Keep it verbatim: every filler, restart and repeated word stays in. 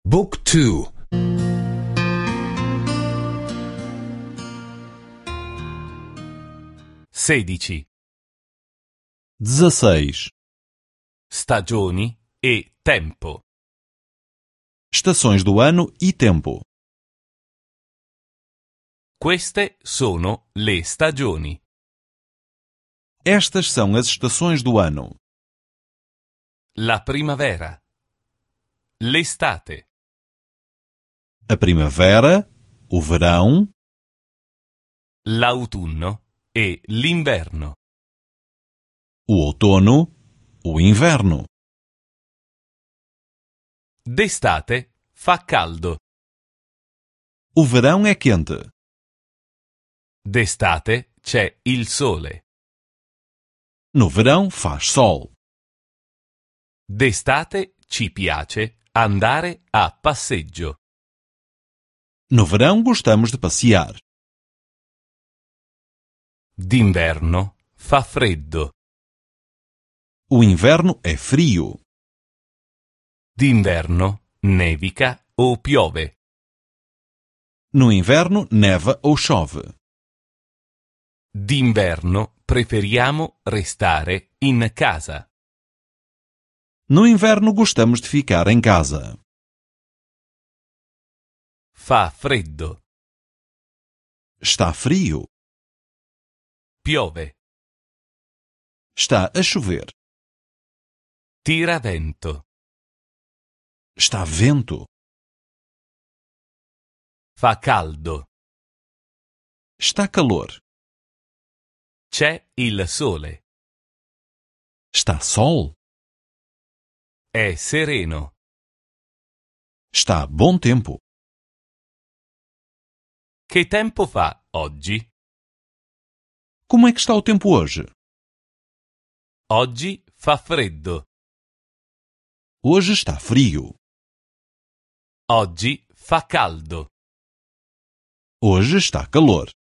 Book two. sedici. dezasseis. Stagioni e tempo. Estações do ano e tempo. Queste sono le stagioni. Estas são as estações do ano: La primavera. L'estate. a primavera, o verão, L'autunno e l'inverno. o outono, o inverno. D'estate fa caldo. O verão é quente. D'estate c'è il sole. No verão faz sol. D'estate ci piace andare a passeggio. No verão gostamos de passear. D'inverno fa freddo. O inverno é frio. D'inverno nevica o piove. No inverno neva ou chove. D'inverno preferiamo restare in casa. No inverno gostamos de ficar em casa. Fa freddo. Está frio. Piove. Está a chover. Tira vento. Está vento. Fa caldo. Está calor. C'è il sole. Está sol. È sereno. Está bom tempo. Che tempo fa oggi? Como é que está o tempo hoje? Oggi fa freddo. Hoje está frio. Oggi fa caldo. Hoje está calor.